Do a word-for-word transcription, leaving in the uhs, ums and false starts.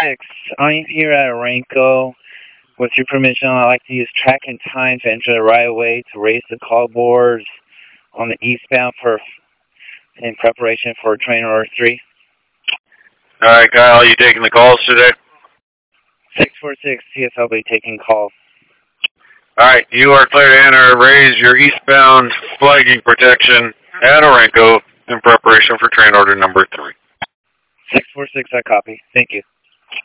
six, I'm here at Aranco. With your permission, I'd like to use track and time to enter the right of way to raise the call boards on the eastbound for in preparation for train order three. All right, Kyle, you taking the calls today? six four six, T S L will be taking calls. All right, you are clear to enter. Raise your eastbound flagging protection at Aranco in preparation for train order number three. six four six, I copy. Thank you.